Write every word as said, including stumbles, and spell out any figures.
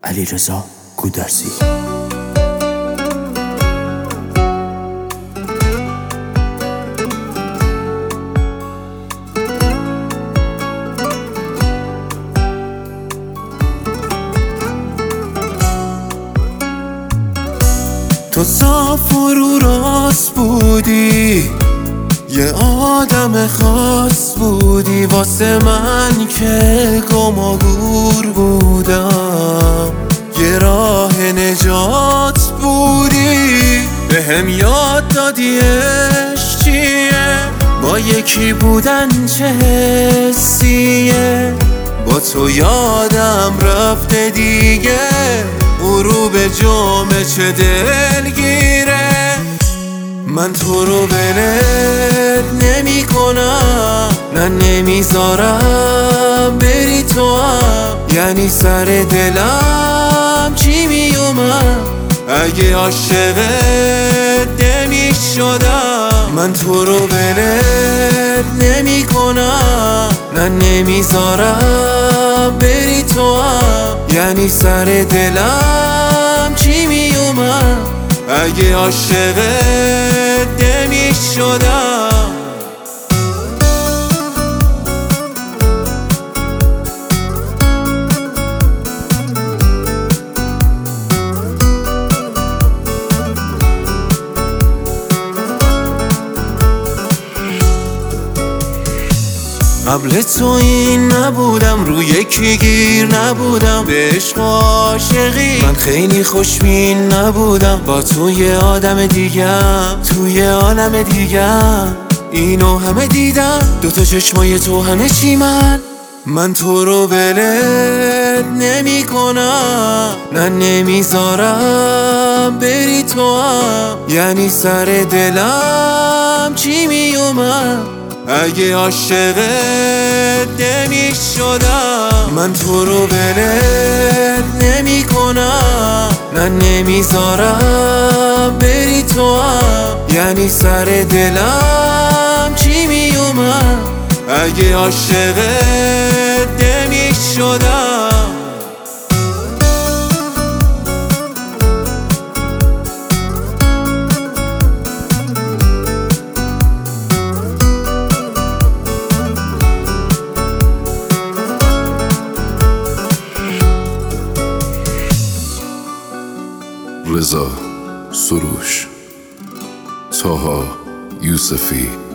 علیرضا گودرزی. تو صاف و رو راست بودی، یه آدم خاص بودی واسه من که گم و گور بودم، یه راه نجات بودی. بهم یاد دادی عشق چیه، با یکی بودن چه حسیه. با تو یادم رفته دیگه، غروب جمعه چه دلگیره. من تو رو ولت نمی کنم، نه نمیذارم بری تو هم. یعنی سر دلم چی می اومد اگه عاشقت نمی شدم. من تو رو ولت نمی کنم، نه نمیذارم بری تو هم. یعنی سر دلم چی می اومد اگه عاشقت نمی شدم. قبل تو این نبودم، رو یکی گیر نبودم، به عشق و عاشقی من خیلی خوشبین نبودم. با تو یه آدم دیگم، توی عالم دیگم، اینو همه دیدم. دوتا چشمای تو همه چی من. من تو رو ولت نمی کنم، نه نمیذارم بری تو هم. یعنی سر دلم چی می اومد اگه عاشقت نمی شدم. من تو رو ولت نمی کنم، نه نمیذارم بری تو هم. یعنی سر دلم چی می اومد اگه عاشقت نمی شدم. رضا سروش، طاها یوسفی.